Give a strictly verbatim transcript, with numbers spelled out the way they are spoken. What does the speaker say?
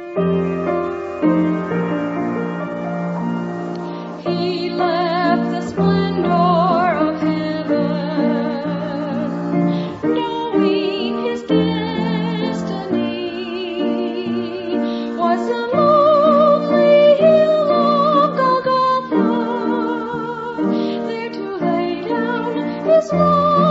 He left the splendor of heaven, knowing his destiny was the lonely hill of Golgotha, there to lay down his life.